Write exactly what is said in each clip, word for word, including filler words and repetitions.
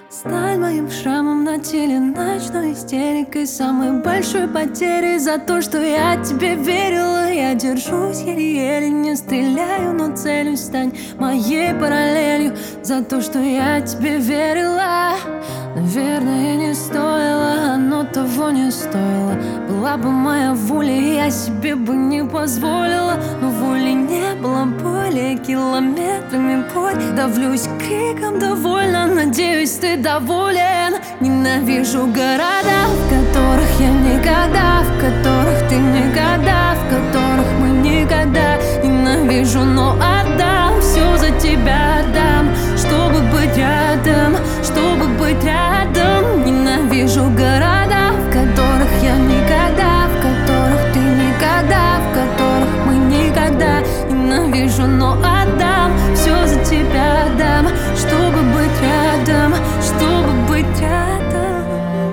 Стань моим шрамом на теле, ночной истерикой, самой большой потерей за то, что я тебе верила. Я держусь еле-еле, не стреляю, но целюсь. Стань моей параллелью за то, что я тебе верила. Наверное, не стоило, оно того не стоило. Была бы моя воля, я себе бы не позволила. Но воли не было, боли километрами боль. Давлюсь криком довольно, надеюсь, ты доволен. Ненавижу города, в которых я никогда, в которых ты никогда, в которых мы никогда. Ненавижу, но отдам, все за тебя отдам, чтобы быть рядом, чтобы быть рядом. Ненавижу города, в которых я никогда, в которых ты никогда, в которых мы никогда. Ненавижу, но отдам, все за тебя отдам, чтобы быть рядом, чтобы быть рядом.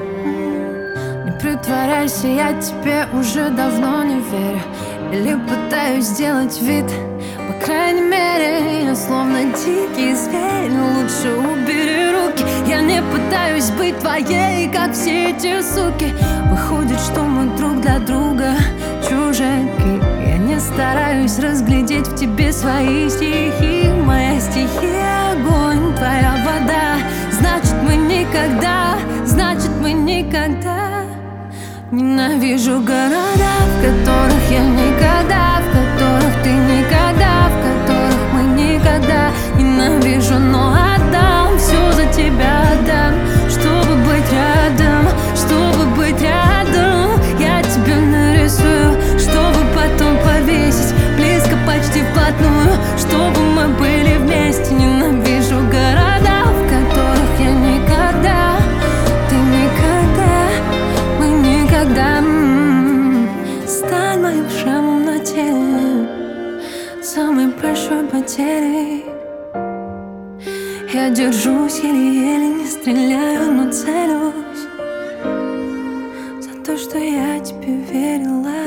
Не притворяйся, я тебе уже давно не верю, или пытаюсь сделать вид. По крайней мере, я словно дикий зверь. Лучше убери руки, я не пытаюсь быть твоей, как все эти суки. Выходит, что мы друг для друга чужаки. Я не стараюсь разглядеть в тебе свои стихи. Моя стихия — огонь, твоя вода. Значит, мы никогда, значит, мы никогда. Ненавижу города, в которых я никогда, в которых ты никогда, в которых мы никогда. Ненавижу, но отдам, все за тебя отдам, чтобы быть рядом, чтобы быть рядом. Я тебя нарисую, чтобы потом повесить близко, почти вплотную, чтобы мы были вместе. Ненавижу города, в которых я никогда, ты никогда, мы никогда. М-м-м. Стань моим шрамом на теле, самой большой потерей. Я держусь еле-еле, не стреляю, но целюсь за то, что я тебе верила.